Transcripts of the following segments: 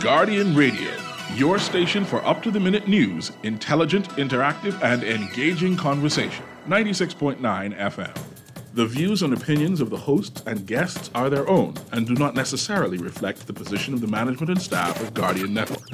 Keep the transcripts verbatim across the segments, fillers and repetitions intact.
Guardian Radio, your station for up-to-the-minute news, intelligent, interactive, and engaging conversation. ninety-six point nine F M. The views and opinions of the hosts and guests are their own and do not necessarily reflect the position of the management and staff of Guardian Network.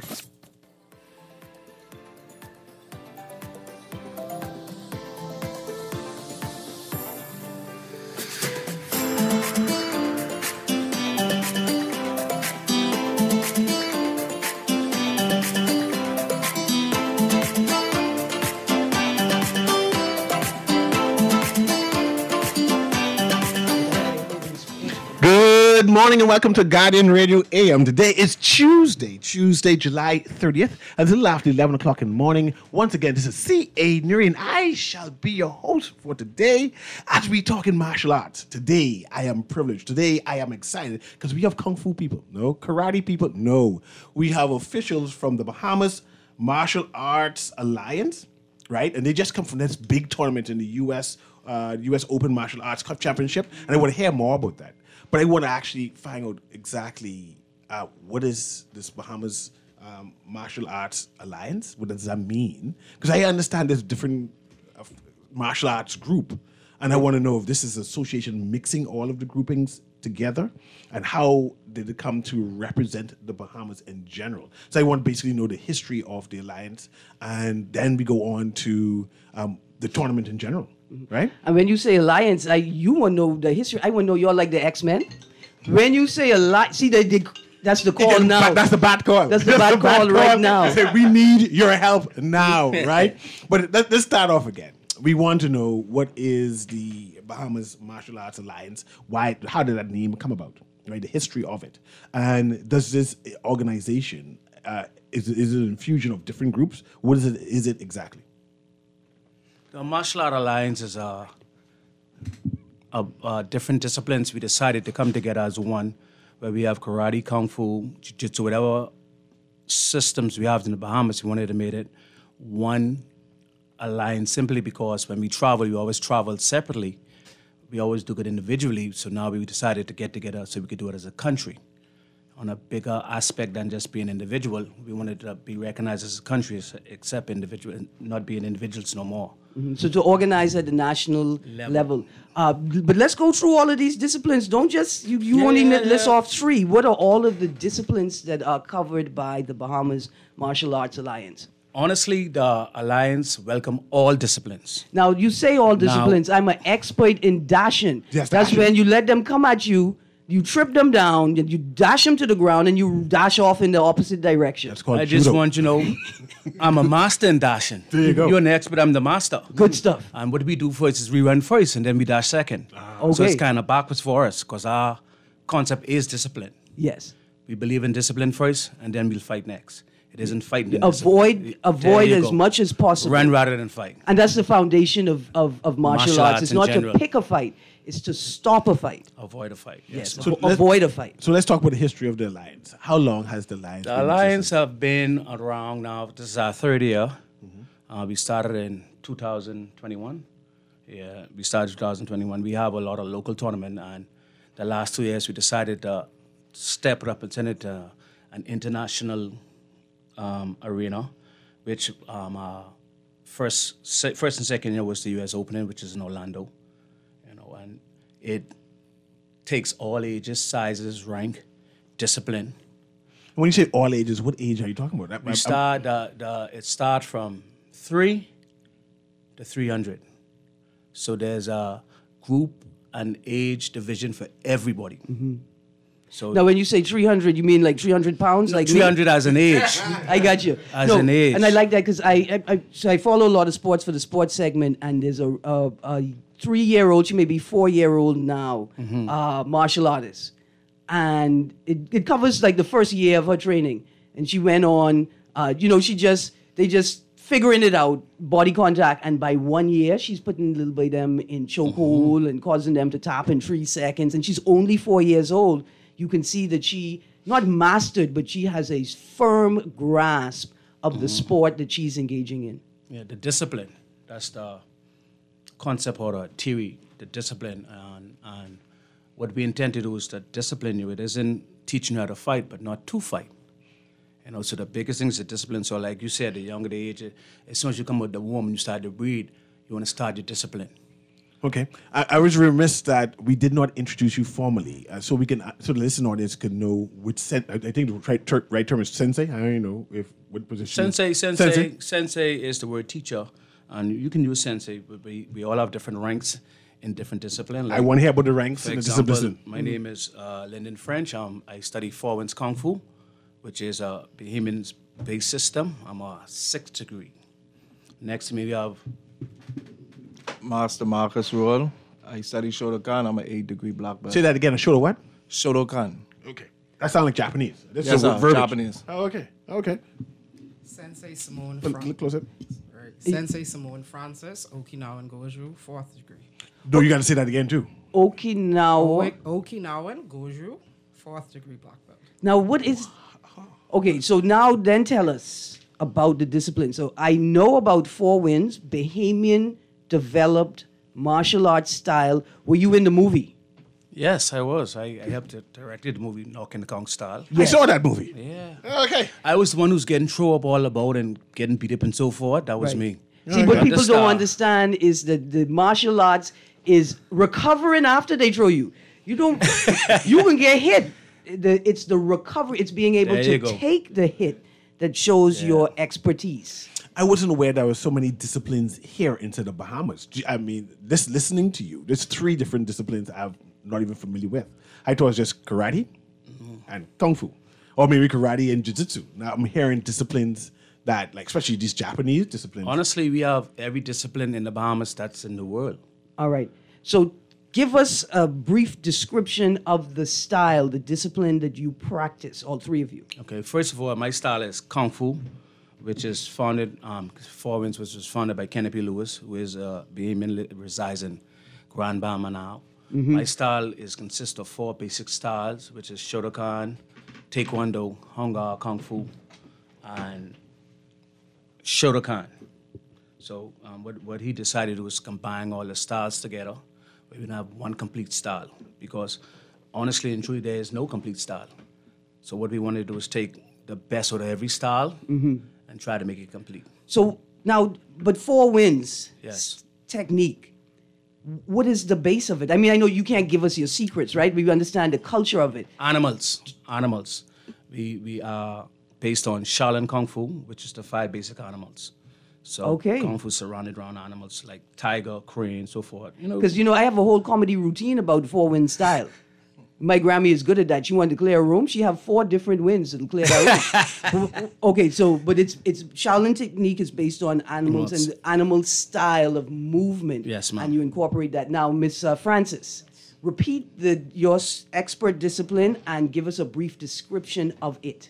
Good morning and welcome to Guardian Radio A M. Today is Tuesday, Tuesday, July thirtieth, and it's a little after eleven o'clock in the morning. Once again, this is C A Nuri, and I shall be your host for today as we talk in martial arts. Today, I am privileged. Today, I am excited because we have Kung Fu people. No. Karate people. No. We have officials from the Bahamas Martial Arts Alliance, right? And they just come from this big tournament in the U S Uh, U S Open Martial Arts Cup Championship, and I want to hear more about that. But I want to actually find out exactly uh, what is this Bahamas um, Martial Arts Alliance? What does that mean? Because I understand there's different uh, martial arts group, and I want to know if this is an association mixing all of the groupings together, and how did it come to represent the Bahamas in general? So I want to basically know the history of the alliance, and then we go on to um, the tournament in general. Right? And when you say alliance, I, you want to know the history. I want to know you're like the X-Men. When you say alliance, see, they, they, that's the call Yeah, now. That's the bad call. That's the bad call right now. They say, we need your help now, right? But let, let's start off again. We want to know what is the Bahamas Martial Arts Alliance? Why? How did that name come about? Right? The history of it. And does this organization, uh, is, is it an infusion of different groups? What is it? Is it exactly? The Martial Art Alliance is uh, a, a different disciplines. We decided to come together as one, where we have karate, kung fu, jiu-jitsu, whatever systems we have in the Bahamas. We wanted to make it one alliance simply because when we travel, we always travel separately. We always do it individually. So now we decided to get together so we could do it as a country on a bigger aspect than just being individual. We wanted to be recognized as a country, except individual, not being individuals no more. Mm-hmm. So to organize at the national level. level. Uh, but let's go through all of these disciplines. Don't just, you, you Yeah, only yeah, list yeah. off three. What are all of the disciplines that are covered by the Bahamas Martial Arts Alliance? Honestly, the Alliance welcome all disciplines. Now, you say all disciplines. I'm an expert in dashing. Yes, That's dashing. when you let them come at you, you trip them down, and you dash them to the ground, and you dash off in the opposite direction. That's called I just judo. want you to know, I'm a master in dashing. There you go. You're an expert, I'm the master. Good stuff. And what we do first is we run first, and then we dash second. So Okay. it's kind of backwards for us, because our concept is discipline. Yes. We believe in discipline first, and then we'll fight next. It isn't fighting. in Avoid discipline. avoid There you as go. much as possible. Run rather than fight. And that's the foundation of, of, of martial, Martial arts. arts It's in not general. to pick a fight, it's to stop a fight. Avoid a fight. Yes, Yes. So avo- let's- avoid a fight. So let's talk about the history of the alliance. How long has the alliance The been in Alliance existence? have been around now. This is our third year. Uh, we started in two thousand twenty-one. Yeah, we started two thousand twenty-one. We have a lot of local tournament, and the last two years we decided to step it up and send it to an international um, arena, which um, uh, first, se- first and second year was the U S Opening, which is in Orlando, you know, and it takes all ages, sizes, rank, discipline. When you say all ages, what age are you talking about? That- We I'm- start the, the it start from three to three hundred. So there's a group and age division for everybody. So Now, when you say three hundred, you mean like three hundred pounds? Like me? three hundred as an age. I got you. As no, an age. And I like that because I, I, I, so I follow a lot of sports for the sports segment, and there's a, a, a three-year-old, she may be four-year-old now, Mm-hmm. uh, martial artist. And it, it covers like the first year of her training. And she went on, uh, you know, she just, they just figuring it out, body contact. And by one year, she's putting little by them in chokehold Mm-hmm. and causing them to tap in three seconds. And she's only four years old. You can see that she, not mastered, but she has a firm grasp of the sport that she's engaging in. Yeah, the discipline. That's the concept or the theory, the discipline. And, and what we intend to do is to discipline you. It isn't teaching you how to fight, but not to fight. And also the biggest thing is the discipline. So like you said, the younger the age, as soon as you come out the womb and you start to breathe, you want to start your discipline. Okay, I, I was remiss that we did not introduce you formally, uh, so we can, uh, so the listening audience can know which sen- I think the right, ter- right term is sensei. I don't even know if what position. Sensei, sensei, sensei, sensei is the word teacher, and you can use sensei, but we, we all have different ranks in different disciplines. Like, I want to hear about the ranks for in the example, discipline. my mm-hmm. name is uh, Lyndon French. Um, I study Four Winds Kung Fu, which is a Bahamian-based system. I'm a sixth degree. Next to me we have Master Marcus Royal. I study Shotokan. I'm an eight degree black belt. Say that again. A show what? Shotokan. Okay, that sounds like Japanese. This Yes, is a sir, verbiage. Japanese. Oh, okay, okay. Sensei Simone Look, Fran- look closer. right. Sensei Simone Francis, Okinawan Goju, fourth degree. No, you got to say that again too. Okinawa. O- Okinawan Goju, fourth degree black belt. Now, what is... Okay, so now then tell us about the discipline. So I know about Four Winds, Bahamian developed martial arts style. Were you in the movie? Yes, I was. I, I helped to direct the movie Knock in the Kong Style. I saw that movie. Yeah. Okay. I was the one who's getting thrown up all about and getting beat up and so forth. That was Right. me. See, what But people the don't style- understand is that the martial arts is recovering after they throw you. You don't, you can get hit. The, it's the recovery, it's being able There to you go. take the hit that shows Yeah. your expertise. I wasn't aware there were so many disciplines here into the Bahamas. Gee, I mean, this listening to you, there's three different disciplines I'm not even familiar with. I thought it was just karate and kung fu, or maybe karate and jiu-jitsu. Now I'm hearing disciplines that, like, especially these Japanese disciplines. Honestly, we have every discipline in the Bahamas that's in the world. All right. So give us a brief description of the style, the discipline that you practice, all three of you. Okay, first of all, my style is Kung Fu, which is founded, um, Four Winds, which was founded by Kenneth P. Lewis, who is a Bahamian, li- resides in Grand Bahama now. My style is consists of four basic styles, which is Shotokan, Taekwondo, Hung-Gar, Kung Fu, and Shotokan. So um, what, what he decided was combine all the styles together. We would have one complete style because honestly and truly, there is no complete style. So what we want to do is take the best out of every style and try to make it complete. So now, but Four Winds Yes. s- technique, what is the base of it? I mean, I know you can't give us your secrets, right? We understand the culture of it. Animals, animals. We we are based on Shaolin Kung Fu, which is the five basic animals. So Okay. Kung Fu surrounded around animals like tiger, crane, so forth. You know, Because, you know, I have a whole comedy routine about Four Winds style. My Grammy is good at that. She wanted to clear a room. She have four different winds to clear that room. Okay, so, but it's it's Shaolin technique is based on animals Animals. and the animal style of movement. Yes, ma'am. And you incorporate that. Now, Miss uh, Francis, repeat the your s- expert discipline and give us a brief description of it.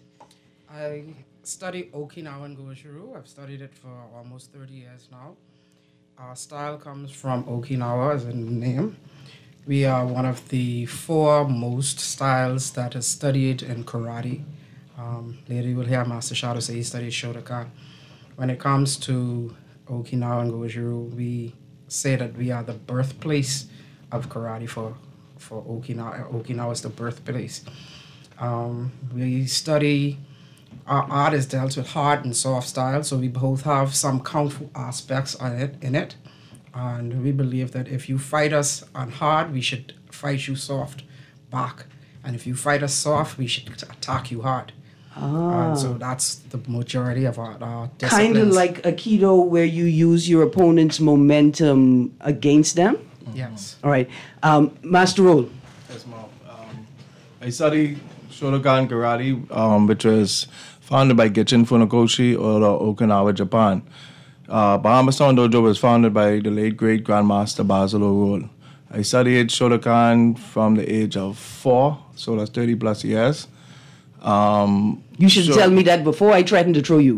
I study Okinawan Goju. I've studied it for almost thirty years now. Our style comes from Okinawa as in the name. We are one of the four most styles that is studied in karate. Um, later you will hear Master Shadow say he studied Shotokan. When it comes to Okinawan Goju, we say that we are the birthplace of karate for, for Okinawa. Okinawa is the birthplace. Um, we study, our art is dealt with hard and soft style, so we both have some kung fu aspects on it, in it. And we believe that if you fight us on hard, we should fight you soft back. And if you fight us soft, we should attack you hard. And so that's the majority of our, our Kind of disciplines. like Aikido, where you use your opponent's momentum against them. Yes. All right. Um, Master Roll. Yes, ma'am. Um, I study Shotokan Karate, um, which was founded by Gichin Funakoshi out of Okinawa, Japan. Uh, Bahama Stone Dojo was founded by the late great Grandmaster Basil O'Rourke. I studied Shotokan from the age of four, so that's thirty plus years. Um, You should Sure. tell me that before I threaten to throw you.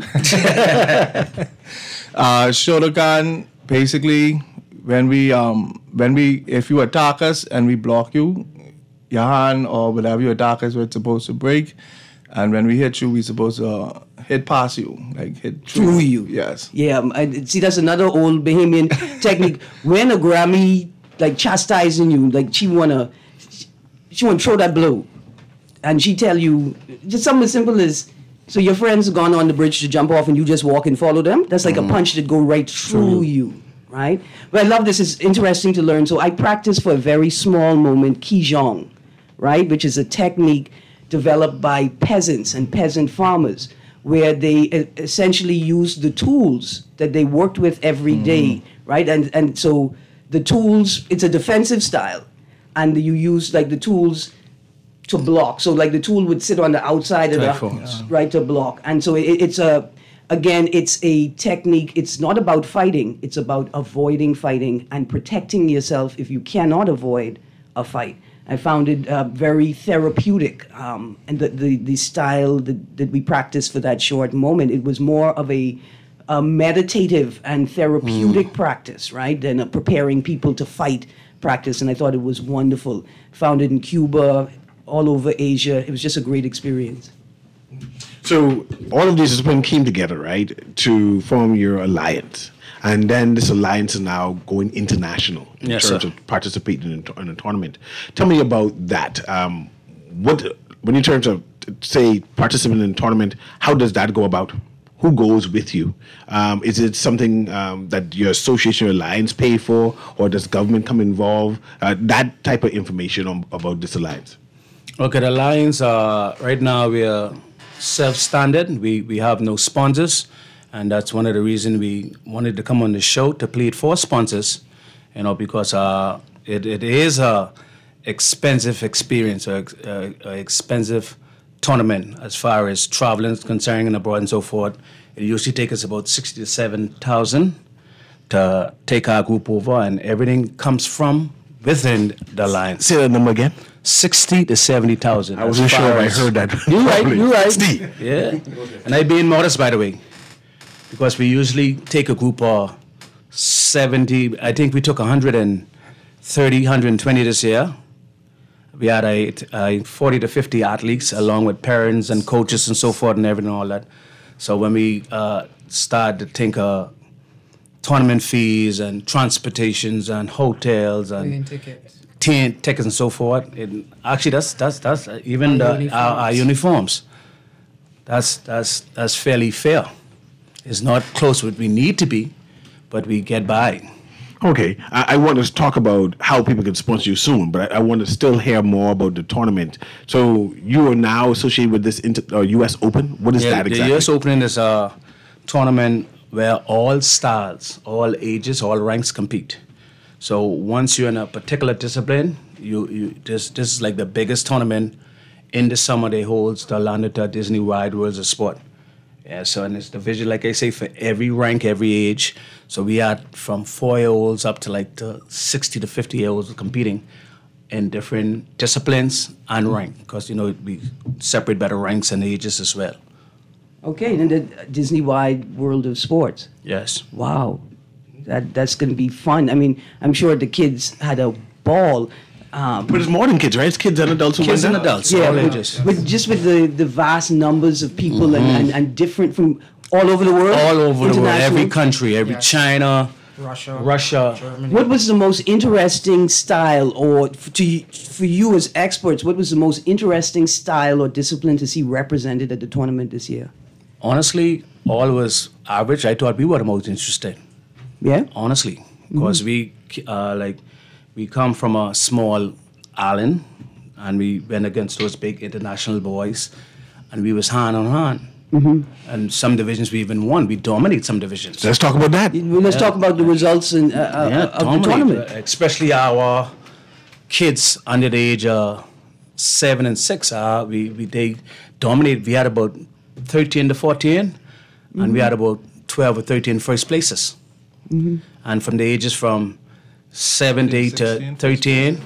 Uh, Shotokan, basically, when we um, when we if you attack us and we block you, your hand or whatever you attack us with supposed to break, and when we hit you, we supposed to uh, hit past you, like hit Through you. Yes. Yeah, um, I, see, that's another old Bahamian technique. When a Grammy like chastising you, like she wanna, she wanna throw that blow, and she tell you just something as simple as So your friends have gone on the bridge to jump off and you just walk and follow them? That's like a punch that go right through you, right? But I love this. It's interesting to learn. So I practice for a very small moment, Qigong, right? Which is a technique developed by peasants and peasant farmers where they e- essentially use the tools that they worked with every day, right? And, and so the tools, it's a defensive style. And you use like the tools to block. So like the tool would sit on the outside of the, Typhoons. right, to block. And so it, it's a, again, it's a technique. It's not about fighting. It's about avoiding fighting and protecting yourself if you cannot avoid a fight. I found it uh, very therapeutic. Um, and the, the, the style that, that we practiced for that short moment, it was more of a, a meditative and therapeutic practice, right, than a preparing people to fight practice. And I thought it was wonderful. Found it in Cuba, all over Asia. It was just a great experience. So all of these disciplines came together, right, to form your alliance. And then this alliance is now going international in Yes, terms sir. of participating in, in a tournament. Tell me about that. Um, what, when in terms of, say, participating in a tournament, how does that go about? Who goes with you? Um, is it something um, that your association or alliance pay for, or does government come involved? Uh, that type of information on, about this alliance. Okay, the Lions, uh, right now we are self-standard. We, we have no sponsors, and that's one of the reasons we wanted to come on the show to plead for sponsors, you know, because uh, it, it is a expensive experience, or ex- uh, a expensive tournament as far as traveling is concerned and abroad and so forth. It usually takes us about sixty to seven thousand to take our group over, and everything comes from within the Lions. Say that number again. Sixty to seventy thousand. I wasn't sure if I heard that. You're right, you're right. sixty. Yeah, and I being modest, by the way, because we usually take a group of seventy. I think we took one hundred thirty, one hundred twenty this year. We had a, a forty to fifty athletes, along with parents and coaches and so forth, and everything, all that. So when we uh, start to think of tournament fees and transportations and hotels and Plane tickets. T- tickets and so forth. It, actually, that's that's that's uh, even Our the, our, our uniforms. That's that's that's fairly fair. It's not close to what we need to be, but we get by. Okay, I, I want to talk about how people can sponsor you soon, but I, I want to still hear more about the tournament. So you are now associated with this inter, uh, U S Open. What is Yeah, that exactly? The U S Open is a tournament where all styles, all ages, all ranks compete. So once you're in a particular discipline, you, you this this is like the biggest tournament in the summer. They holds the Orlando Disney Wide Worlds of Sport. Yeah, so and it's division, like I say, for every rank, every age. So we had from four-year-olds up to like the sixty to fifty-year-olds competing in different disciplines and rank, because, you know, we separate by the ranks and ages as well. Okay, and the Disney Wide World of Sports. Yes. Wow, that that's going to be fun. I mean, I'm sure the kids had a ball. Um, But it's more than kids, right? It's kids and adults who Kids win and that? adults, yeah, all with, ages. with just with the, the vast numbers of people and, and, and different from all over the world. All over the world, every international. country, every Yes. China, Russia. Russia. Germany. What was the most interesting style, or f- to y- for you as experts, what was the most interesting style or discipline to see represented at the tournament this year? Honestly, all was average. I thought we were the most interested. Yeah. Honestly, because we uh, like we come from a small island, and we went against those big international boys, and we was hand on hand. And some divisions we even won. We dominate some divisions. Let's talk about that. Well, let's talk about the results in, uh, uh, Yeah, of the dominate, tournament. uh, especially our kids under the age of seven and six. Uh, we, we they dominate. We had about thirteen to fourteen, and we had about twelve or thirteen first places. And from the ages from seven to eight to sixteen, thirteen,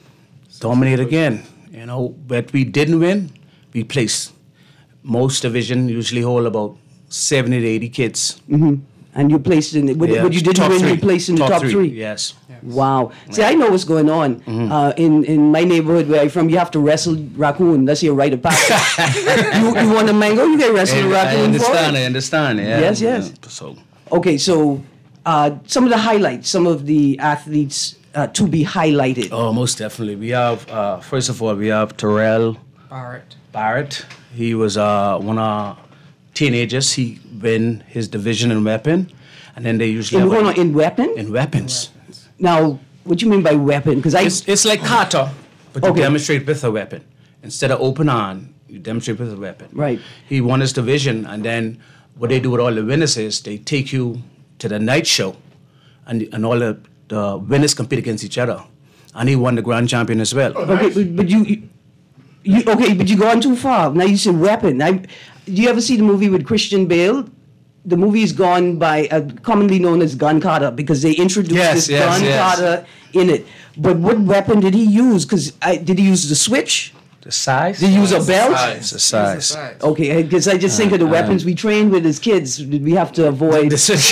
dominate again. You know, but we didn't win, we placed. Most division usually hold about seventy to eighty kids. And you placed in, what, Yeah, what you didn't top win, three. you placed in the top three. Yes. Wow. See, I know what's going on. Uh, in, in my neighborhood where I'm from, you have to wrestle raccoon. That's your rite of passage. you, you want a mango, you get wrestled a I raccoon understand, for I it. understand. Yeah. Yes, yes. Yeah, So. Okay, so uh, some of the highlights, some of the athletes uh, to be highlighted. Oh, most definitely. We have, uh, first of all, we have Terrell Barrett. Barrett. He was uh, one of teenagers, he win his division in weapon, and then they usually In, have hold a- on, in weapon? in weapons. Now, what do you mean by weapon? Because I It's, it's like kata, but you Okay. demonstrate with a weapon. Instead of open on, you demonstrate with a weapon. Right. He won his division, and then what they do with all the winners is they take you to the night show, and and all the, the winners compete against each other. And he won the grand champion as well. okay, but, but you, you, you okay, but you gone too far. Now you said weapon. I, do you ever see the movie with Christian Bale? The movie is gone by uh, commonly known as Gun Kata because they introduced Yes, this yes, Gun yes. Kata in it. But what weapon did he use? Because did he use the switch? The size? Did he use a belt? It's the size. Okay, because I just think of the weapons we trained with as kids. We have to avoid. This is-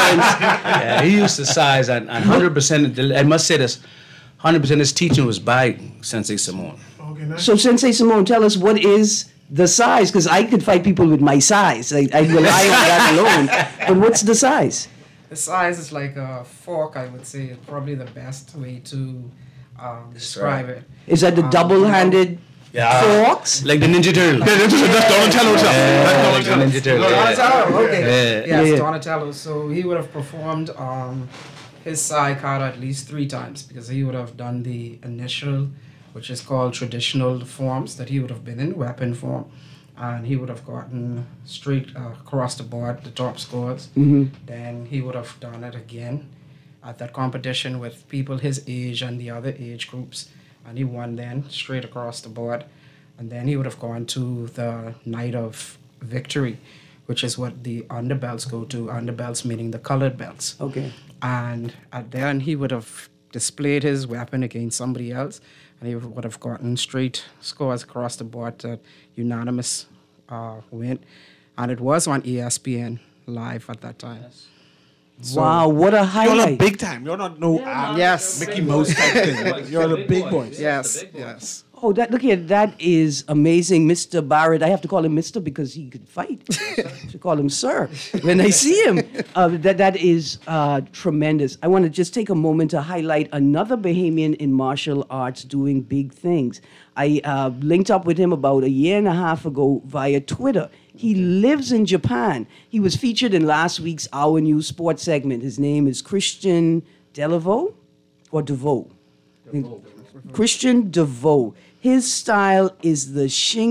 yeah, he used the size, and, and one hundred percent, I must say this, one hundred percent his teaching was by Sensei Simone. So, Sensei Simone, tell us what is the size? Because I could fight people with my size. I, I rely on that alone. But what's the size? The size is like a fork, I would say, is probably the best way to um, describe it. Is that the Um, double-handed Yeah. forks? Like the Ninja Turtle. Yeah, that's, that's Donatello. Yeah, like the Ninja Turtle. yeah. Donatello, okay. Yeah. Yes, Yeah. Donatello. So he would have performed um, his Sai kata at least three times because he would have done the initial, which is called traditional forms, that he would have been in weapon form. And he would have gotten straight uh, across the board the top scores. Mm-hmm. Then he would have done it again at that competition with people his age and the other age groups. And he won then straight across the board. And then he would have gone to the night of victory, which is what the underbelts go to. Underbelts meaning the colored belts. Okay. And at then he would have displayed his weapon against somebody else, and he would have gotten straight scores across the board, uh, unanimous uh, win. And it was on E S P N live at that time. So- Wow, what a You're highlight. not big time. You're not no um, Yes. Mickey Mouse type thing. You're the big boys. Yes, yes. Oh, that look here, that is amazing, Mister Barrett. I have to call him Mister because he could fight. I should call him Sir when I see him. Uh, that that is uh, tremendous. I want to just take a moment to highlight another Bahamian in martial arts doing big things. I uh, linked up with him about a year and a half ago via Twitter. He lives in Japan. He was featured in last week's Our News Sports segment. His name is Christian Delaveau or DeVoe. Christian DeVoe. His style is the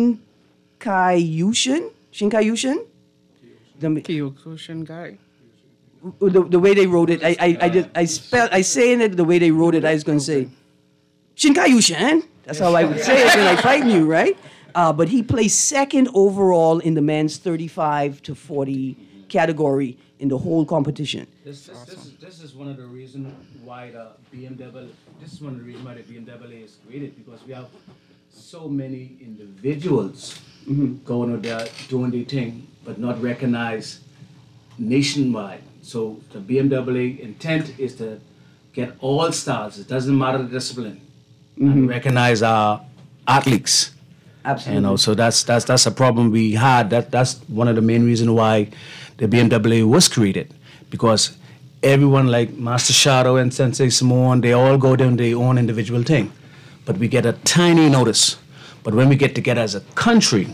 Shinkaiushin. Shinkaiushin? The, Kyokushin guy. the, the way they wrote it, I I I, just, I spell I saying it the way they wrote it. I was going to say Shinkaiushin. That's how I would say it when I fight you, right? Uh, but he placed second overall in the men's thirty-five to forty category in the whole competition. This, this, this, is, this is one of the reasons why the B M W, this is one of the reasons why the B M W is created, because we have so many individuals going out there doing their thing, but not recognized nationwide. So the B M W intent is to get all stars, it doesn't matter the discipline, and recognize our athletes. Absolutely. You know, so that's that's that's a problem we had. That that's one of the main reasons why the B M W was created, because everyone like Master Shadow and Sensei Simone, they all go down their own individual thing, but we get a tiny notice. But when we get together as a country,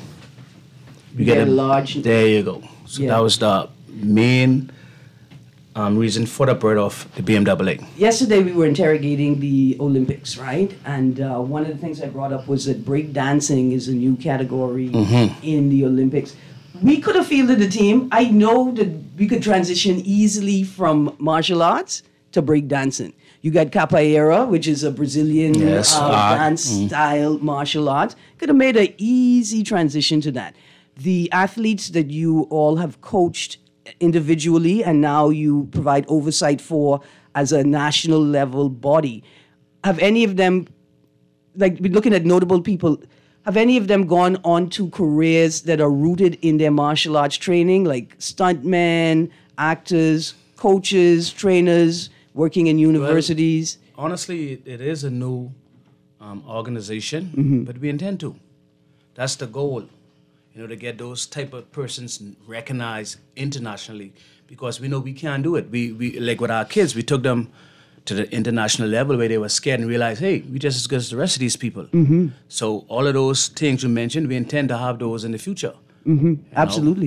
we Get get, a a large- There you go. So Yeah. that was the main um, reason for the birth of the B M W. Yesterday we were interrogating the Olympics, right? And uh, one of the things I brought up was that break dancing is a new category in the Olympics. We could have fielded the team. I know that we could transition easily from martial arts to break dancing. You got capoeira, which is a Brazilian Yes, uh, art. dance style martial arts. Could have made an easy transition to that. The athletes that you all have coached individually and now you provide oversight for as a national level body, have any of them, like we're looking at notable people, have any of them gone on to careers that are rooted in their martial arts training, like stuntmen, actors, coaches, trainers, working in universities? Honestly, it, it is a new um, organization, but we intend to. That's the goal, you know, to get those type of persons recognized internationally, because we know we can't do it. We, we like with our kids, we took them to the international level where they were scared and realized, hey, we just as good as the rest of these people. Mm-hmm. So all of those things you mentioned, we intend to have those in the future. Absolutely.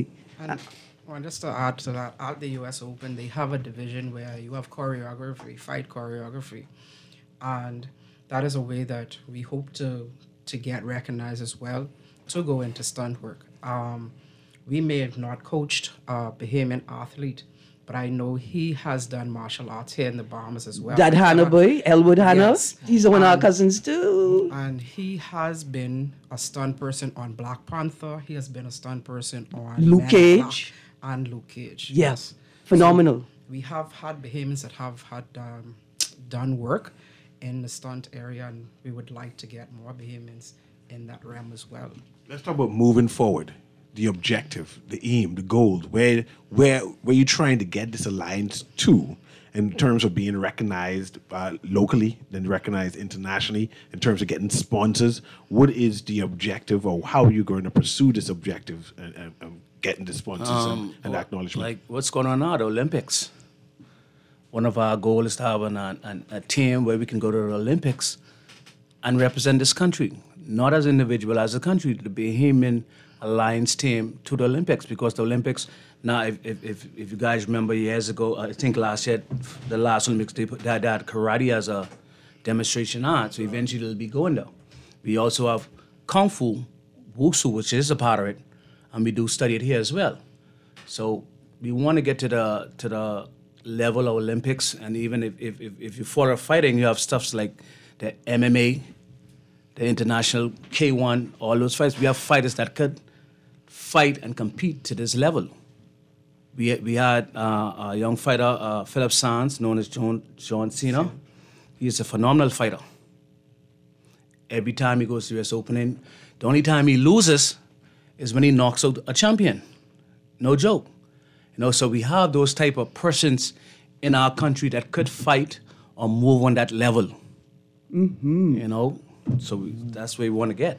And well, just to add to that, at the U S Open, they have a division where you have choreography, fight choreography, and that is a way that we hope to to get recognized as well, to go into stunt work. Um, we may have not coached a Bahamian athlete, but I know he has done martial arts here in the Bahamas as well. That Hannah boy, Elwood Hannah, Yes. he's one of our And- cousins too. And he has been a stunt person on Black Panther. He has been a stunt person on Luke Men in Cage. Black and Luke Cage. Yes, phenomenal. We have had Bahamians that have had um, done work in the stunt area, and we would like to get more Bahamians in that realm as well. Let's talk about moving forward. The objective, the aim, the goal. Where where where you trying to get this alliance to in terms of being recognized uh, locally, then recognized internationally, in terms of getting sponsors? What is the objective, or how are you going to pursue this objective and, and, and getting the sponsors and, and acknowledgement? Like what's going on now, the Olympics. One of our goals is to have an, an, a team where we can go to the Olympics and represent this country, not as an individual, as a country, the Bahamian Alliance team to the Olympics, because the Olympics, now if, if, if, if you guys remember years ago, I think last year, the last Olympics, they put that, that karate as a demonstration art, so eventually they'll be going there. We also have Kung Fu, Wushu, which is a part of it, and we do study it here as well. So we want to get to the to the level of Olympics, and even if, if, if, if you follow fighting, you have stuffs like the M M A, the international K one, all those fights. We have fighters that could fight and compete to this level. We we had uh, a young fighter, uh, Philip Sands, known as John, John Cena. He's a phenomenal fighter. Every time he goes to U S Opening, the only time he loses is when he knocks out a champion. No joke. You know, so we have those type of persons in our country that could fight or move on that level. Mm-hmm. You know, so we, that's where we want to get.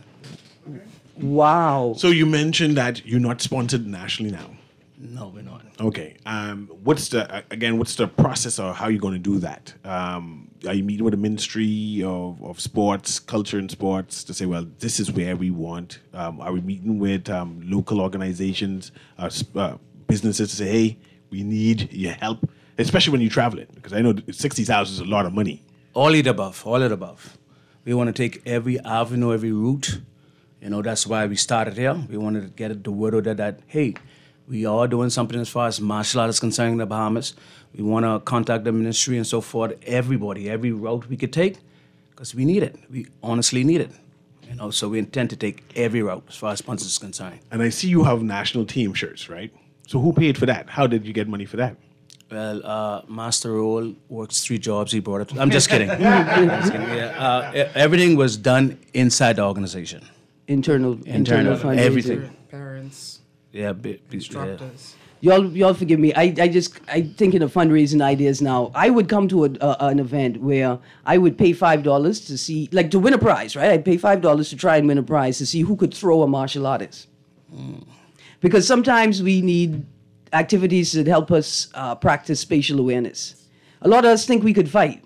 Wow. So you mentioned that you're not sponsored nationally now. No, we're not. Okay. Um, what's the uh, again? What's the process, or how are you going to do that? Um, are you meeting with the Ministry of, of Sports, Culture and Sports to say, well, this is where we want? Um, are we meeting with um, local organizations, uh, sp- uh, businesses to say, hey, we need your help, especially when you're traveling? Because I know sixty thousand is a lot of money. All of the above, all of the above. We want to take every avenue, every route. You know, that's why we started here. We wanted to get the word out there that, hey, we are doing something as far as martial art is concerned in the Bahamas. We want to contact the ministry and so forth, everybody, every route we could take, because we need it. We honestly need it. You know, so we intend to take every route as far as sponsors is concerned. And I see you have national team shirts, right? So who paid for that? How did you get money for that? Well, uh, Master Roll works three jobs. He brought it. I'm just kidding. I'm just kidding. Yeah, uh, e- everything was done inside the organization. Internal, internal, Internal, fundraising. everything. Parents, Yeah, bi- bi- yeah. instructors. Y'all, y'all forgive me. I, I just, I thinking of fundraising ideas now. I would come to a, a, an event where I would pay five dollars to see, like to win a prize, right? I'd pay five dollars to try and win a prize to see who could throw a martial artist. Because sometimes we need activities that help us uh, practice spatial awareness. A lot of us think we could fight.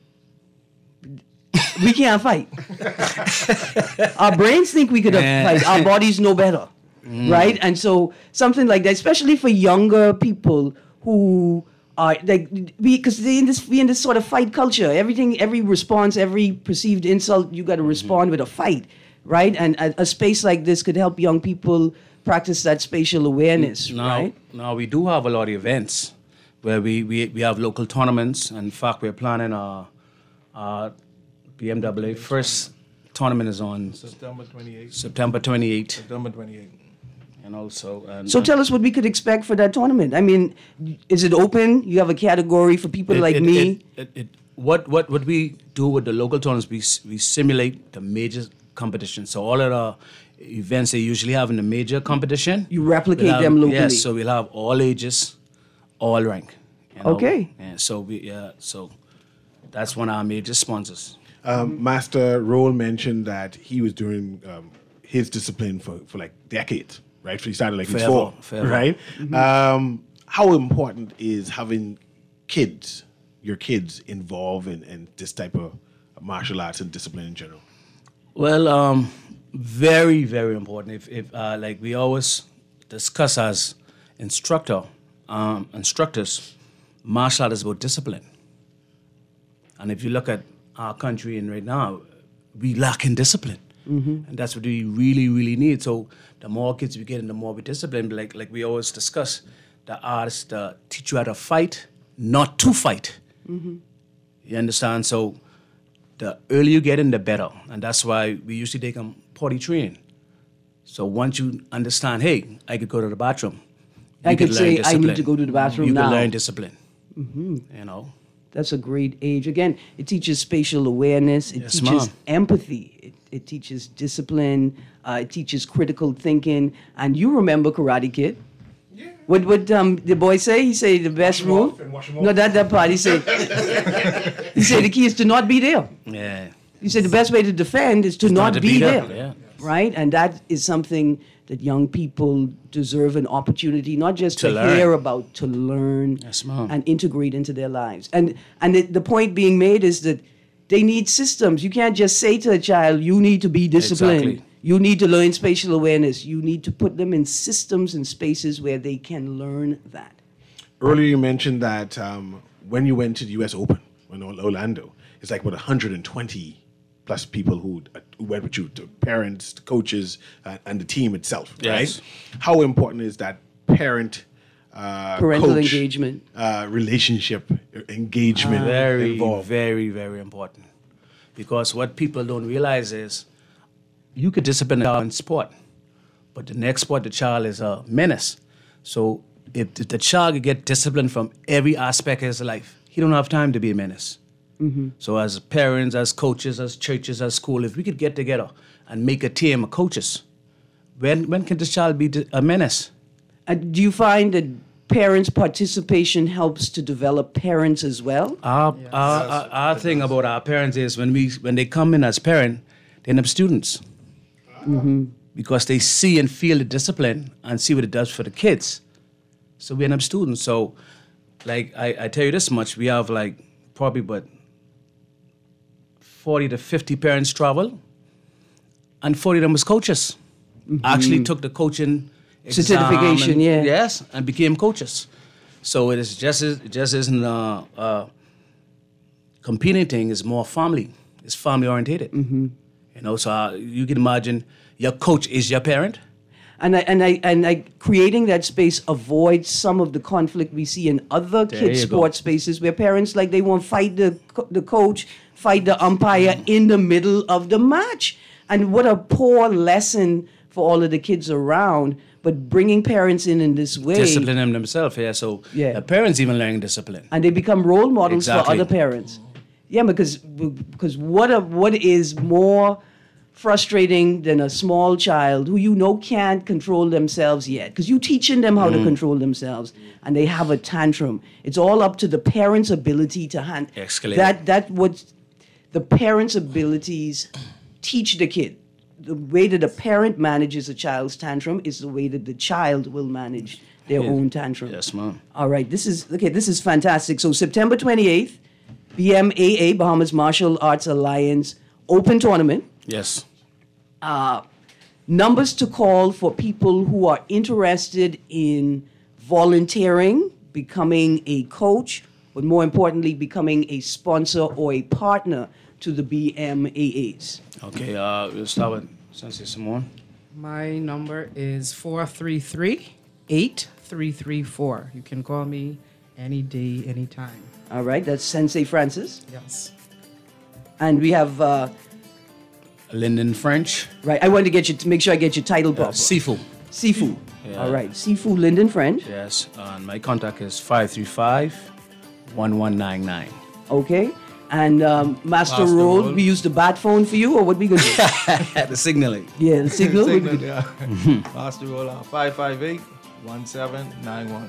We can't fight. Our brains think we could Yeah. fight. Our bodies know better, right? And so something like that, especially for younger people who are like, because they in this we in this sort of fight culture. Everything, every response, every perceived insult, you got to respond with a fight, right? And a, a space like this could help young people practice that spatial awareness, Now, right? now we do have a lot of events where we, we, we have local tournaments. In fact, we're planning a, a B M W first tournament is on September twenty-eighth. September twenty-eighth. September twenty-eighth. And also, and, So tell us what we could expect for that tournament. I mean, is it open? You have a category for people It- like it- me? it- it- it- what, what, what we do with the local tournaments, we, s- we simulate the major competition. So all of the events they usually have in the major competition. You replicate we'll have- them locally. Yes, so we'll have all ages, all rank. you know. Okay. Yeah, so we, yeah, so that's one of our major sponsors. Um, Master Roll mentioned that he was doing um, his discipline for, for like decades, right? So he started like he's Forever, four, forever. right? Um, how important is having kids, your kids, involved in, in this type of martial arts and discipline in general? Well, um, very, very important. If, if uh, like we always discuss as instructor, um, instructors, martial art is about discipline. And if you look at our country and right now, we lack in discipline. Mm-hmm. And that's what we really, really need. So the more kids we get and the more we discipline, like like we always discuss, the artists uh, teach you how to fight, not to fight. Mm-hmm. You understand? So the earlier you get in, the better. And that's why we usually take them potty train. So once you understand, hey, I could go to the bathroom. I you could learn say, I discipline. need to go to the bathroom you now. You can learn discipline. Mm-hmm. You know? That's a great age. Again, it teaches spatial awareness. It Yes, teaches ma'am. empathy. It, it teaches discipline. Uh, it teaches critical thinking. And you remember Karate Kid? Yeah. What would um, the boy say? He say the best him rule. off and wash him No, off. that that part. He said. He said the key is to not be there. Yeah. He said the best way to defend is to not not, to be beat there. up, yeah. Right? And that is something that young people deserve an opportunity, not just to, To learn. hear about, to learn Yes, ma'am. and integrate into their lives. And and the, the point being made is that they need systems. You can't just say to a child, you need to be disciplined. Exactly. You need to learn spatial awareness. You need to put them in systems and spaces where they can learn that. Earlier, you mentioned that um, when you went to the U S Open in Orlando, it's like what one hundred twenty plus people who, uh, who went with you, the parents, the coaches, uh, and the team itself, Yes. right? How important is that parent, uh, Parental coach, engagement. uh, relationship, uh, engagement Very, involved? very, very important. Because what people don't realize is you could discipline a child in sport, but the next sport, the child is a menace. So if the the child could get disciplined from every aspect of his life, he don't have time to be a menace. Mm-hmm. So as parents, as coaches, as churches, as school, if we could get together and make a team of coaches, when when can this child be di- a menace? Uh, do you find that parents' participation helps to develop parents as well? Our, our, our, our thing about our parents is when we when they come in as parent, they end up students. Because they see and feel the discipline and see what it does for the kids. So we end up students. So, like, I, I tell you this much, we have, like, probably, but forty to fifty parents travel, and forty of them was coaches. Actually took the coaching exam Certification, and- yeah. Yes, and became coaches. So it is just as, it just isn't a, a competing thing, it's more family. It's family orientated. You know, so uh, you can imagine your coach is your parent. And I, and I and I creating that space avoids some of the conflict we see in other There kids you go. sports spaces where parents like they want to fight the co- the coach, fight the umpire in the middle of the match. And what a poor lesson for all of the kids around. But bringing parents in in this way, Discipline them themselves, yeah. So Yeah. the parents even learning discipline. and they become role models for Exactly. other parents. Yeah, because because what a, what is more frustrating than a small child who you know can't control themselves yet, because you're teaching them how to control themselves and they have a tantrum. It's all up to the parent's ability to hand Escalate. that that what the parent's abilities teach the kid. The way that a parent manages a child's tantrum is the way that the child will manage their Yeah. own tantrum. Yes, ma'am. All right, this is okay. This is fantastic. So September twenty-eighth, B M A A Bahamas Martial Arts Alliance Open Tournament. Yes. Numbers to call for people who are interested in volunteering, becoming a coach, but more importantly, becoming a sponsor or a partner to the B M A As. Okay, uh, we'll start with Sensei Simone. My number is four three three, eight three three four. You can call me any day, anytime. All right, that's Sensei Francis, Yes. and we have uh, Lyndon French. right. I want to get you to make sure I get your title Uh, proper. Sifu. Sifu. Yeah. All right, Sifu Linden French. Yes. And my contact is five three five, one one nine nine. Okay. And um, Master, Master Roll, Roll. we use the bat phone for you, or what we gonna do? The signaling. Yeah, the signal. what we Signal, gonna- yeah. Master roll on five five eight, one seven nine one.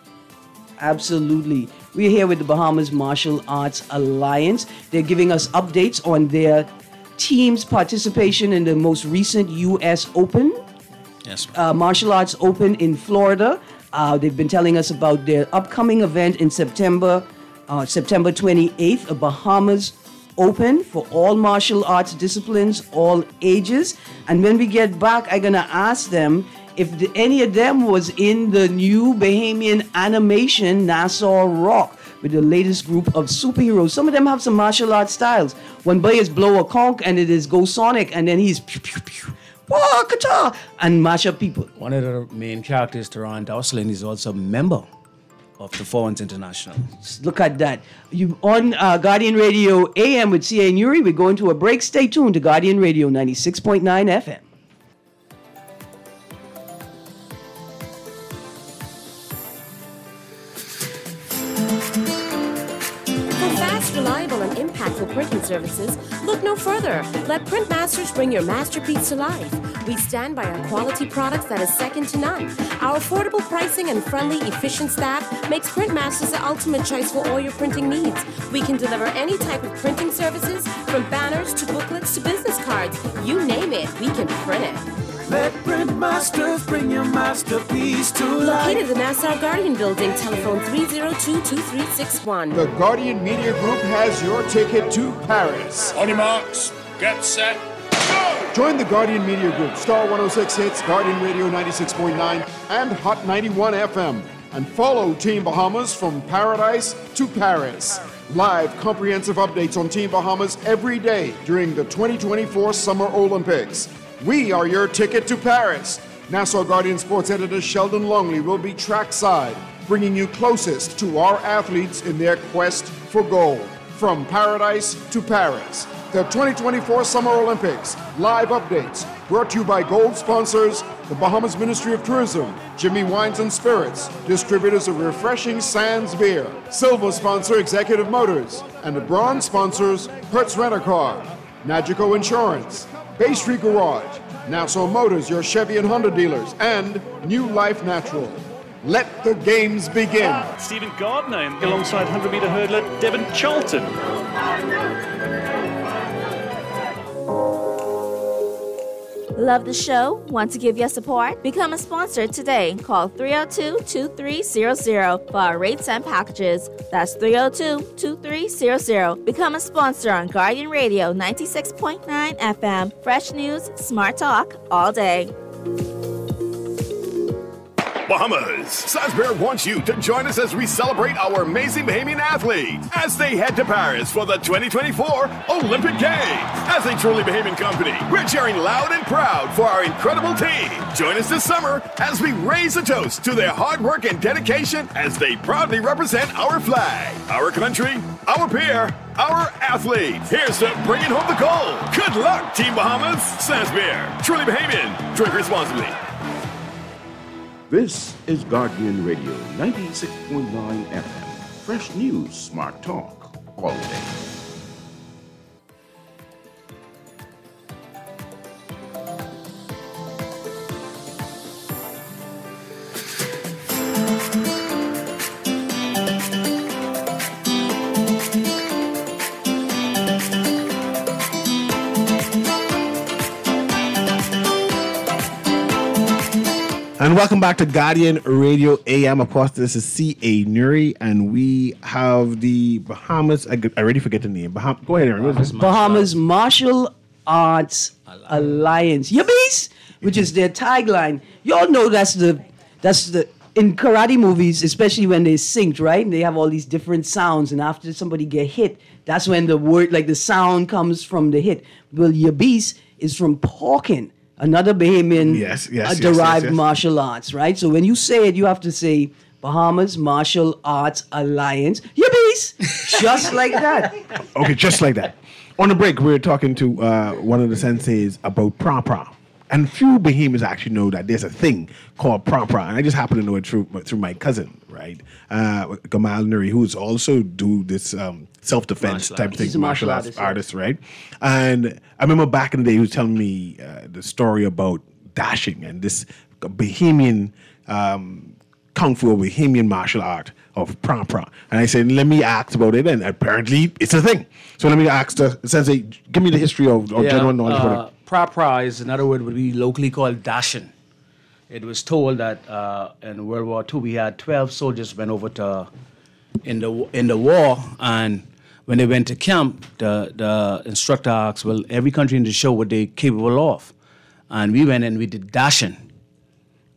Absolutely. We're here with the Bahamas Martial Arts Alliance. They're giving us updates on their team's participation in the most recent U S Open, Yes. uh, Martial Arts Open in Florida. Uh, they've been telling us about their upcoming event in September, uh, September twenty-eighth, a Bahamas Open for all martial arts disciplines, all ages. And when we get back, I'm going to ask them if the, any of them was in the new Bahamian animation Nassau Rock with the latest group of superheroes. Some of them have some martial arts styles. One boy is blow a conch and it is go Sonic, and then he's pew pew pew, wah, ka-cha, and mash up people. One of the main characters, Teron Dowslin, is also a member of the Fawns International. Look at that. You on uh, Guardian Radio A M with C A Nuri. We're going to a break. Stay tuned to Guardian Radio ninety-six point nine F M. Reliable and impactful printing services, look no further. Let Printmasters bring your masterpiece to life. We stand by our quality products that is second to none. Our affordable pricing and friendly, efficient staff makes Printmasters the ultimate choice for all your printing needs. We can deliver any type of printing services, from banners to booklets to business cards. You name it, we can print it. Let Printmasters bring your masterpiece to life. Located in the Nassau Guardian Building, telephone three oh two, two three six one. The Guardian Media Group has your ticket to Paris. On your marks, get set, go! Join the Guardian Media Group, Star one oh six Hits, Guardian Radio ninety-six point nine, and Hot ninety-one F M. And follow Team Bahamas from paradise to Paris. Live comprehensive updates on Team Bahamas every day during the twenty twenty-four Summer Olympics. We are your ticket to Paris. Nassau Guardian Sports Editor Sheldon Longley will be trackside, bringing you closest to our athletes in their quest for gold. From paradise to Paris. The twenty twenty-four Summer Olympics. Live updates brought to you by gold sponsors, the Bahamas Ministry of Tourism, Jimmy Wines and Spirits, distributors of refreshing Sands beer, silver sponsor Executive Motors, and the bronze sponsors Hertz Rent-A-Car, Nagico Insurance, Bay Street Garage, Nassau Motors, your Chevy and Honda dealers, and New Life Natural. Let the games begin. Stephen Gardner alongside one hundred metre hurdler Devon Charlton. Love the show? Want to give your support? Become a sponsor today. Call three oh two, two three zero zero for our rates and packages. That's three oh two, two three zero zero. Become a sponsor on Guardian Radio ninety-six point nine F M. Fresh news, smart talk, all day. Bahamas. Sazbear wants you to join us as we celebrate our amazing Bahamian athletes as they head to Paris for the twenty twenty-four Olympic Games. As a truly Bahamian company, we're cheering loud and proud for our incredible team. Join us this summer as we raise a toast to their hard work and dedication as they proudly represent our flag, our country, our peer, our athletes. Here's to bringing home the gold. Good luck, Team Bahamas. Sazbear, truly Bahamian. Drink responsibly. This is Guardian Radio ninety-six point nine F M. Fresh news, smart talk, all day. And welcome back to Guardian Radio A M. Of course, this is C A Nuri, and we have the Bahamas. I, I already forget the name. Baham- Go ahead, Aaron. Bahamas, Bahamas Martial Arts Alliance, Yabbies, which is their tagline. You all know that's the that's the in karate movies, especially when they synced, right? And they have all these different sounds, and after somebody get hit, that's when the word, like the sound, comes from the hit. Well, Yabbies is from Porkin, another Bahamian yes, yes, uh, yes, derived yes, yes. martial arts, right? So when you say it, you have to say Bahamas Martial Arts Alliance, Yabbies, just like that. Okay, just like that. On the break, we were talking to uh, one of the senseis about pra pra. And few Bahamians actually know that there's a thing called pra pra. And I just happen to know it through, through my cousin, right? Uh, Gamal Nuri, who's also do this um, self-defense type thing, martial, martial arts artist, artist, right? And I remember back in the day, he was telling me uh, the story about dashing and this Bahamian um, kung fu, Bahamian martial art of pra pra. And I said, let me ask about it. And apparently it's a thing. So let me ask the sensei, give me the history of, or yeah, general knowledge uh, about it. Pra-pra is another word would be locally called dashing. It was told that uh, in World War Two we had twelve soldiers went over to in the in the war, and when they went to camp, the the instructor asked, "Well, every country in the show what they capable of," and we went and we did dashing,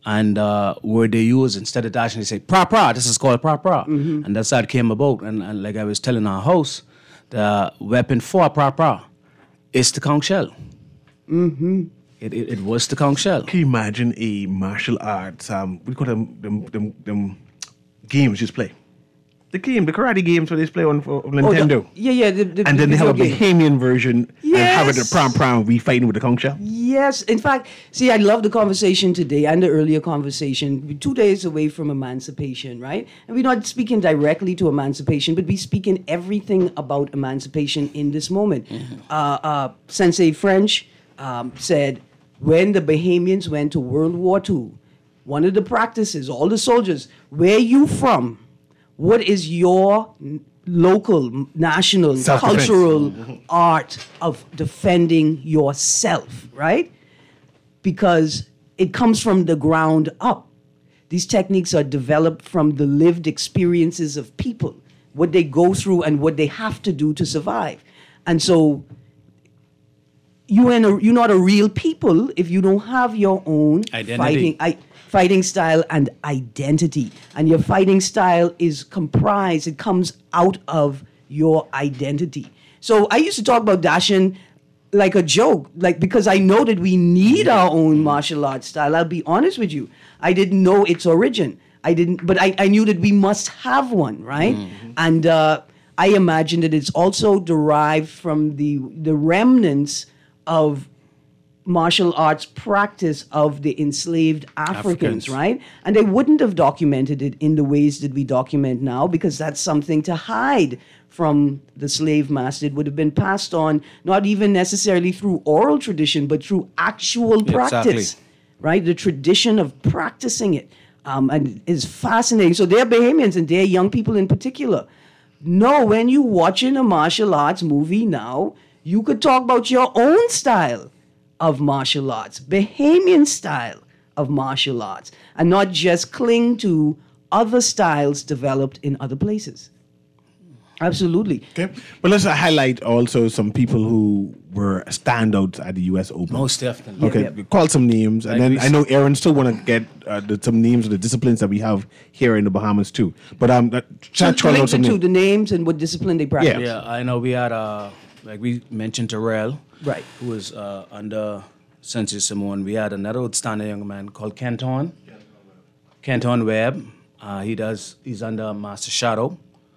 And uh, word they use, instead of dashing, they say, pra pra, this is called pra pra. Mm-hmm. And that's how it came about. And, and like I was telling our host, the weapon for pra pra is the conch shell. Mm-hmm. It, it, it was the conch shell. Can you imagine a martial arts, um, what do you call them, them, them, them games you just play? The game, the karate games where they play on, for, on Nintendo. Oh, the, yeah, yeah. The, the, and then the they have a video game. Bahamian version Yes. and have it the prom prom, we fighting with the conch shell. Yes. In fact, see, I love the conversation today and the earlier conversation. We're two days away from emancipation, right? And we're not speaking directly to emancipation, but we're speaking everything about emancipation in this moment. Mm-hmm. Uh, uh, Sensei French um, said, when the Bahamians went to World War Two, one of the practices, all the soldiers, where you from? What is your n- local, national, Self-defense. cultural art of defending yourself, right? Because it comes from the ground up. These techniques are developed from the lived experiences of people, what they go through and what they have to do to survive. And so you ain't a, you're not a real people if you don't have your own Identity. fighting I, fighting style and identity. And your fighting style is comprised, it comes out of your identity. So I used to talk about Dashin like a joke, like because I know that we need our own martial arts style. I'll be honest with you. I didn't know its origin. I didn't, but I, I knew that we must have one, right? Mm-hmm. And uh, I imagine that it's also derived from the the remnants of martial arts practice of the enslaved Africans, Africans. right? And they wouldn't have documented it in the ways that we document now because that's something to hide from the slave master. It would have been passed on, not even necessarily through oral tradition, but through actual practice, Exactly. right? The tradition of practicing it. Um, and it's fascinating. So they're Bahamians and they're young people in particular. No, when you're watching a martial arts movie now, you could talk about your own style of martial arts, Bahamian style of martial arts, and not just cling to other styles developed in other places. Absolutely. Okay. But let's uh, highlight also some people who were standouts at the U S Open. Most definitely. Okay, Yeah, yeah. call some names, and Like then we I know Aaron still want to get uh, the, some names of the disciplines that we have here in the Bahamas too. But um, that, So chat out link some the two, names. the names and what discipline they practice. Yeah. Yeah, I know we had, uh, like we mentioned Terrell, Right. who was uh, under Sensei Simone. We had another outstanding young man called Canton. Canton Webb. Uh, he does, he's under Master Shadow.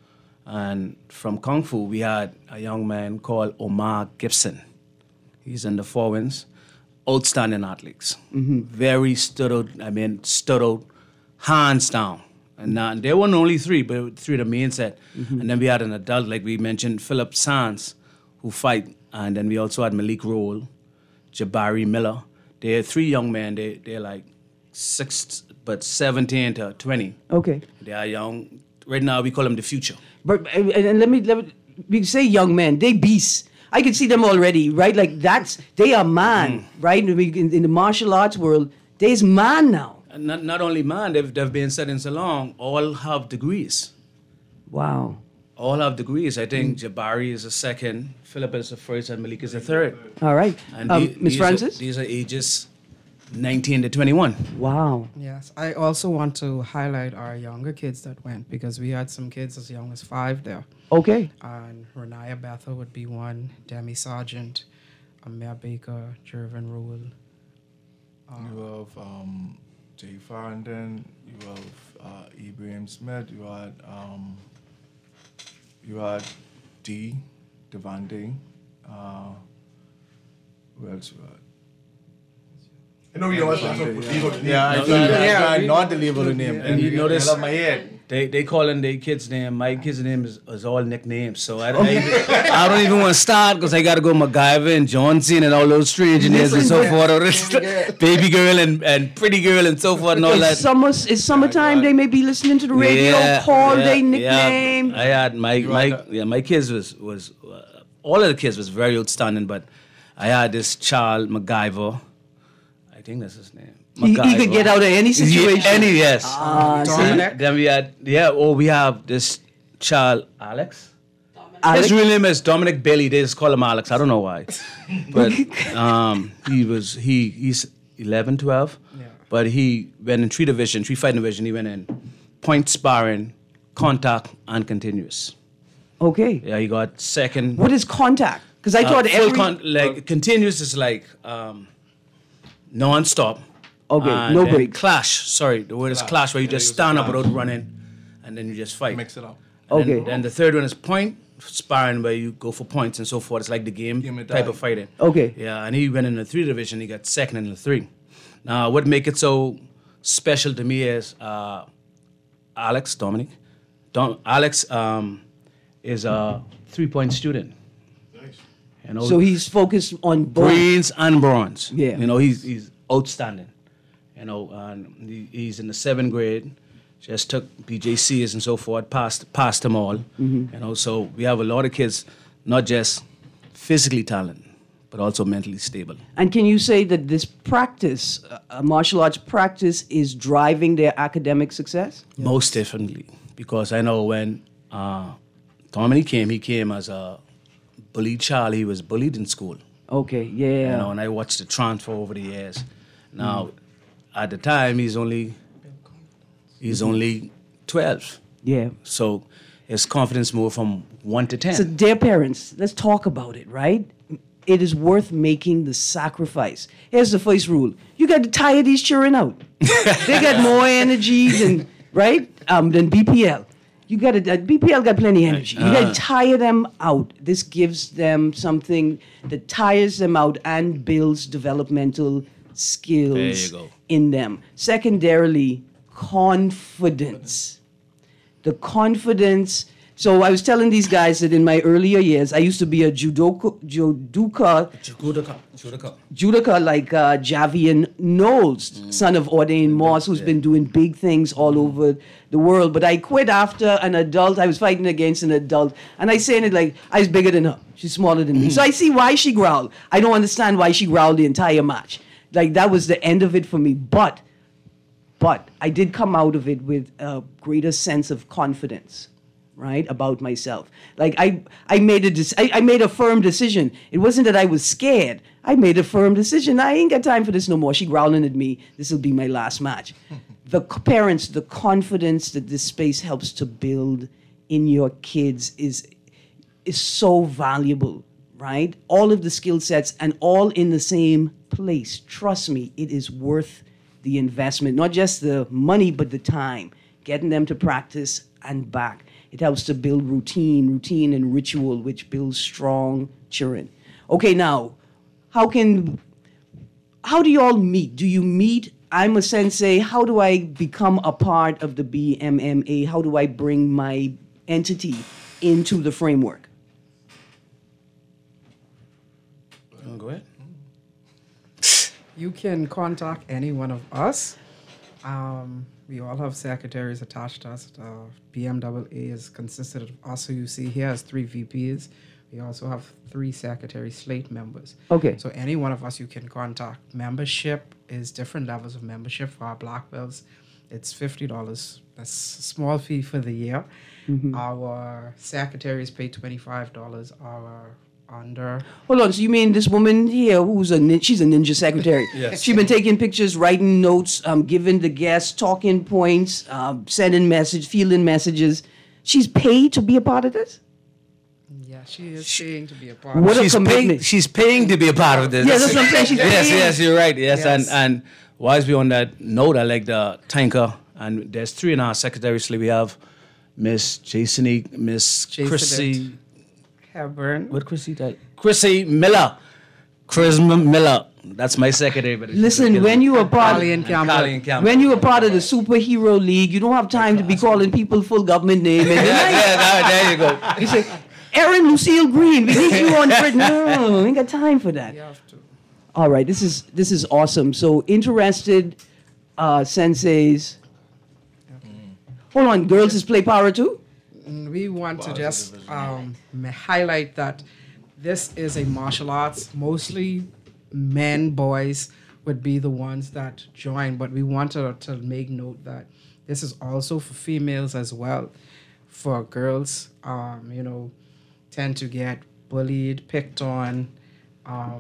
And from Kung Fu, we had a young man called Omar Gibson. He's in the Four Winds. Outstanding athletes. Mm-hmm. Very stood out, I mean, stood out, hands down. And uh, there weren't only three, but three of the main set. Mm-hmm. And then we had an adult, like we mentioned, Philip Sands, who fight. And then we also had Malik Roll, Jabari Miller. They're three young men. They, they're like six, but seventeen to twenty. Okay. They are young. Right now, we call them the future. But and, and let me let me we say young men, they beasts. I can see them already, right? Like that's they are man, Mm. right? In, in, in the martial arts world, there's man now. And not, not only man, they've, they've been studying so long, all have degrees. Wow. All have degrees. I think Jabari is the second, Philip is the first, and Malik is the third. All right. And Um, the- Miss these Francis? Are, these are ages nineteen to twenty-one. Wow. Yes, I also want to highlight our younger kids that went because we had some kids as young as five there. Okay. And Renaya Bethel would be one, Demi Sargent, Amir Baker, Jervin Rule. You have um, Jay Farrington, you have uh, Ibrahim Smith, you had um, you had D, Devante, uh, who else you had? I know you also have some- Yeah, these are the yeah, I names. tried, Yeah, I yeah, tried we- not to label the name. And you notice Out of my head. they they calling their kids name. My kid's name is, is all nicknames, so I, I, even- I don't even want to start because I got to go MacGyver and Johnson and all those strange names and so forth. Baby girl and, and pretty girl and so forth and all It's, that. summer, it's summertime. They may be listening to the radio. Call yeah, their yeah. nickname. I had my my yeah my kids was was uh, all of the kids was very outstanding, but I had this child MacGyver. I think that's his name. He, he could get out of any situation. Yeah, any yes. Ah, see? And then we had yeah. Oh, we have this child Alex. Alex? His real name is Dominic Bailey. They just call him Alex. I don't know why, but um, he was he he's eleven, twelve, but he went in three division, three fighting division. He went in point sparring, contact, and continuous. Okay. Yeah, he got second. What is contact? Because I Uh, thought full every... con- like continuous is like um, non-stop. Okay, And no then break. Clash. Sorry, the word is Clash. clash, where you Yeah, just use stand up clash. without running, and then you just fight. Mix it up. And Okay. Then, then the third one is point sparring, where you go for points and so forth. It's like the game, Game of type time. of fighting. Okay. Yeah, and he went in the three division. He got second in the three. Now, what make it so special to me is uh, Alex Dominic. Dom- Alex um, is a three-point student. Nice. You know, So he's focused on both. greens and bronze. Yeah. You know, he's he's outstanding. You know, and he, he's in the seventh grade. Just took B J Cs and so forth. Passed passed them all. Mhm. You know, so we have a lot of kids, not just physically talented, but also mentally stable. And can you say that this practice, uh, martial arts practice, is driving their academic success? Most definitely, because I know when uh, Dominic came, he came as a bullied child. He was bullied in school. Okay, yeah. You know, and I watched the transfer over the years. Now, at the time, he's only he's only twelve. Yeah. So his confidence moved from one to ten. So, dear parents, let's talk about it, right? It is worth making the sacrifice. Here's the first rule: you got to tire these children out. They got more energy than right um, than B P L. You got to uh, B P L got plenty of energy. You got Uh-huh. to tire them out. This gives them something that tires them out and builds developmental skills There you go. in them. Secondarily, confidence. The confidence. So I was telling these guys that in my earlier years, I used to be a judoka, judoka, Judoka, judoka. judoka like uh, Javian Knowles, son of Ordain Moss, who's been doing big things all over the world. But I quit after an adult. I was fighting against an adult. And I saying it like, I was bigger than her. She's smaller than me. So I see why she growled. I don't understand why she growled the entire match. Like, that was the end of it for me. But, but I did come out of it with a greater sense of confidence, right, about myself. Like, I, I made a, dec- I, I made a firm decision. It wasn't that I was scared. I made a firm decision. I ain't got time for this no more. She growling at me. This will be my last match. The c- parents, the confidence that this space helps to build in your kids is, is so valuable, right? All of the skill sets and all in the same place. Trust me, it is worth the investment. Not just the money, but the time. Getting them to practice and back. It helps to build routine, routine and ritual, which builds strong children. Okay, now, how can, how do you all meet? Do you meet? I'm a sensei. How do I become a part of the B M M A? How do I bring my entity into the framework? Go ahead. You can contact any one of us. Um, we all have secretaries attached to us. Uh, B M A A is consisted of us who you see here as three V Ps. We also have three secretary slate members. Okay. So any one of us you can contact. Membership is different levels of membership for our black belts. It's fifty dollars. That's a small fee for the year. Mhm. Our secretaries pay twenty-five dollars. Our under. Hold on. So you mean this woman here, who's a nin- she's a ninja secretary? Yes. She's been taking pictures, writing notes, um, giving the guests talking points, um, sending message, fielding messages. She's paid to be a part of this. Yeah, she is paying to be a part What of a she's paying, commitment. she's paying to be a part of this. Yeah, that's what I'm saying. She's yes, paying. yes, you're right. Yes, Yes. and and whilst we on that note, I like the tanker, and there's three in our secretary slate. We have Miss Jason, Miss Jason Chrissy. Hepburn. What Chrissy? That Chrissy Miller, Chris M- Miller. That's my secretary. But she's Listen, killing when me. you are part, Colleen And Campbell. Colleen Campbell. when you are part of the superhero league, you don't have time to be calling people full government name. And yeah, yeah, there- there you go. you say, Erin Lucille Green, we need you on Britain. No, we ain't got time for that. You have to. All right, this is this is awesome. So interested uh, senseis. Hold on, girls is play power too? Mm, We want to just um, ma- highlight that this is a martial arts. Mostly men, boys would be the ones that join, but we wanted to make note that this is also for females as well. For girls, um, you know, tend to get bullied, picked on, um,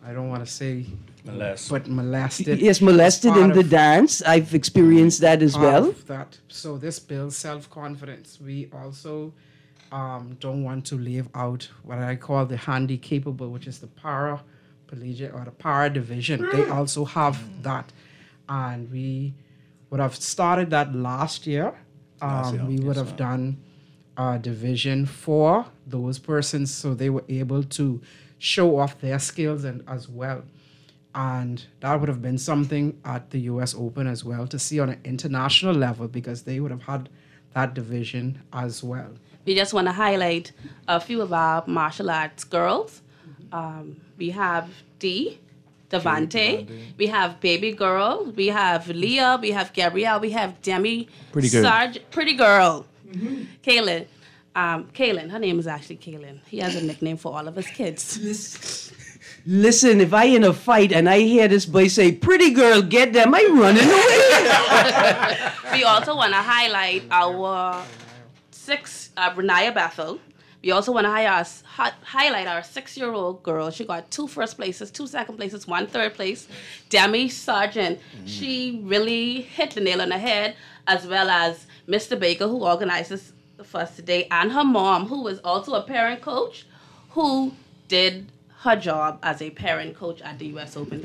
I don't want to say Molest. but molested. Yes, molested in Part the of- dance. I've experienced that as part well. of that. So this builds self-confidence. We also um, don't want to leave out what I call the handy capable, which is the paraplegic or the para division. They also have that. And we would have started that last year. Last Um, year, we would yes, have sir. done a division for those persons so they were able to show off their skills and as well. And that would have been something at the U S Open as well to see on an international level because they would have had that division as well. We just want to highlight a few of our martial arts girls. Um, we have Dee, Devante, we have Baby Girl, we have Leah, we have Gabrielle, we have Demi, Pretty Girl. Sarge, Pretty Girl, Kaylin. Um, Kaylin, her name is actually Kaylin. He has a nickname for all of his kids. Listen, if I in a fight and I hear this boy say, pretty girl, get them, I running away. We also want to highlight our six, uh, Renaya Bethel. We also want to hi- our, hi- highlight our six-year-old girl. She got two first places, two second places, one third place. Demi Sargent, she really hit the nail on the head, as well as Mister Baker, who organizes for us today, and her mom, who is also a parent coach, who did her job as a parent coach at the U S Open.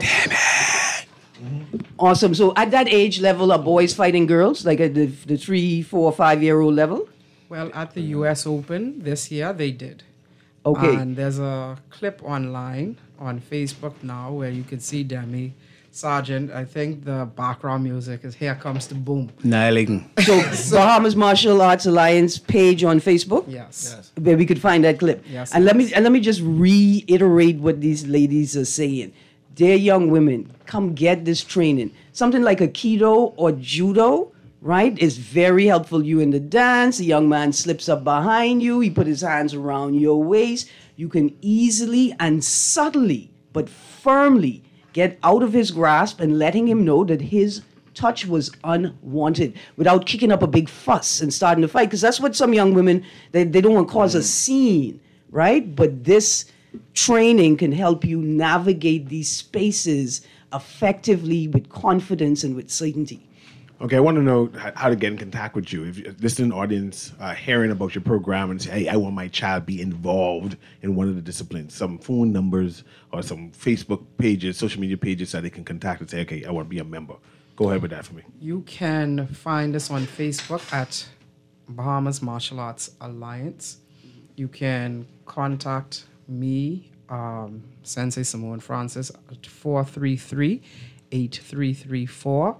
Awesome. So at that age level, are boys fighting girls, like at the, the three, four, five-year-old level? Well, at the U S Open this year, they did. Okay. And there's a clip online on Facebook now where you can see Demi Sargent. I think the background music is Here Comes the Boom. Annihilating. So Bahamas Martial Arts Alliance page on Facebook? Yes. Where we could find that clip. Yes, And let me yes. and let me just reiterate what these ladies are saying. They're young women. Come get this training. Something like Aikido or Judo, right, is very helpful. You in the dance, a young man slips up behind you, he put his hands around your waist. You can easily and subtly, but firmly, get out of his grasp and letting him know that his touch was unwanted without kicking up a big fuss and starting to fight. Because that's what some young women, they, they don't want to cause a scene, right? But this training can help you navigate these spaces effectively with confidence and with certainty. Okay, I want to know h- how to get in contact with you. If if listening audience uh, hearing about your program and say, hey, I want my child be involved in one of the disciplines, some phone numbers or some Facebook pages, social media pages that they can contact and say, okay, I want to be a member. Go ahead with that for me. You can find us on Facebook at Bahamas Martial Arts Alliance. You can contact me, um, Sensei Simone Francis, at four three three, eight three three four.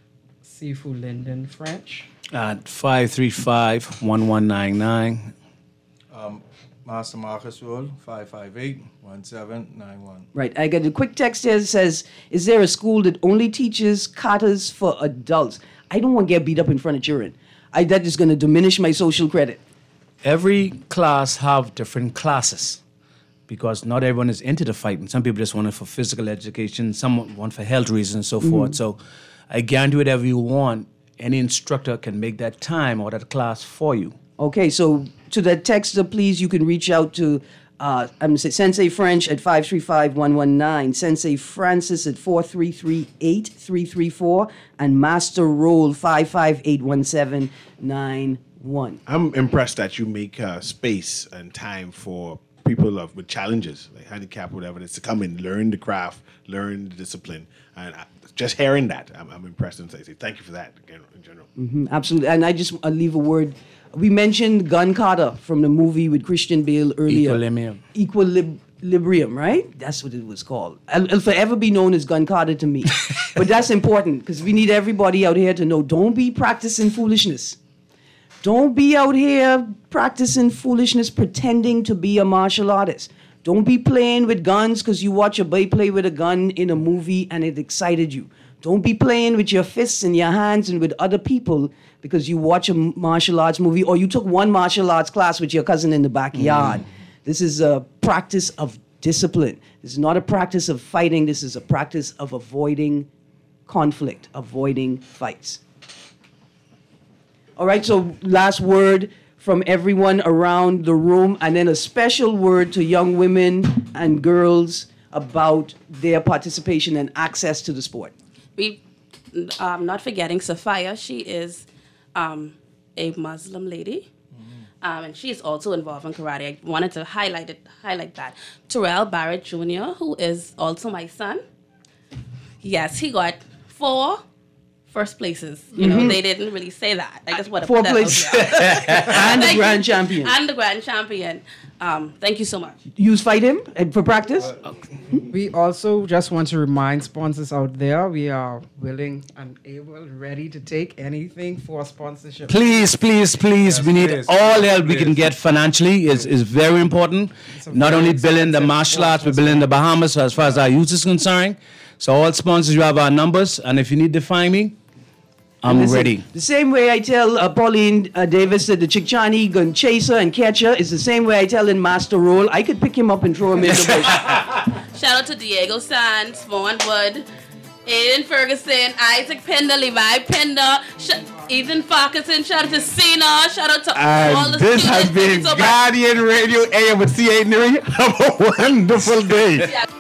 Sifu Linden French. At five three five, one one nine nine. Um, Master Marcus Roll, five five eight, one seven nine one. Right. I got a quick text here that says, is there a school that only teaches katas for adults? I don't want to get beat up in front of children. I, that is going to diminish my social credit. Every class have different classes because not everyone is into the fighting. Some people just want it for physical education. Some want for health reasons and so Mhm. forth. So I guarantee whatever you want, any instructor can make that time or that class for you. Okay, so to that texter, please, you can reach out to uh, I'm say Sensei French at five three five, one one nine, Sensei Francis at four three three, eight three three four, and Master Roll five five eight, one seven nine one. I'm impressed that you make uh, space and time for people of, with challenges, like handicap, whatever it is, to come and learn the craft, learn the discipline. And I, just hearing that, I'm, I'm impressed and I say thank you for that again, in general. hmm absolutely. And I just uh, leave a word. We mentioned Gun Kata from the movie with Christian Bale earlier. Equilibrium. Equilibrium, right? That's what it was called. It'll, it'll forever be known as Gun Kata to me. But that's important because we need everybody out here to know, don't be practicing foolishness. Don't be out here practicing foolishness, pretending to be a martial artist. Don't be playing with guns because you watch a boy play with a gun in a movie and it excited you. Don't be playing with your fists in your hands and with other people because you watch a martial arts movie or you took one martial arts class with your cousin in the backyard. Mm. This is a practice of discipline. This is not a practice of fighting. This is a practice of avoiding conflict, avoiding fights. All right, so last word from everyone around the room, and then a special word to young women and girls about their participation and access to the sport. We, um, not forgetting Sophia, she is um, a Muslim lady. Um, and she is also involved in karate. I wanted to highlight it, highlight that. Terrell Barrett Junior, who is also my son. Yes, he got four first places. You know, Mhm. they didn't really say that. I just want to Four put that places. out there. And the Thank grand you. champion. And the grand champion. Um, thank you so much. You fight him and for practice? We also just want to remind sponsors out there, we are willing and able, ready to take anything for sponsorship. Please, please, please. we need please, all please, help we can get financially. is is very important. Not only building the martial arts, but building the Bahamas as far as our youth is concerned. So all sponsors, you have our numbers, and if you need to find me, I'm Listen, ready. The same way I tell uh, Pauline uh, Davis that the Chickchani gun chaser and catcher is the same way I tell in Master Roll. I could pick him up and throw him in the bush. Shout out to Diego Sands, Vaughn Wood, Aiden Ferguson, Isaac Pender, Levi Pender, Sh- Ethan Farquharson. Shout out to Cena. Shout out to all And the this students. has Thank you been so much. Guardian Radio A M with C A Nuri. Have a wonderful day. Yeah.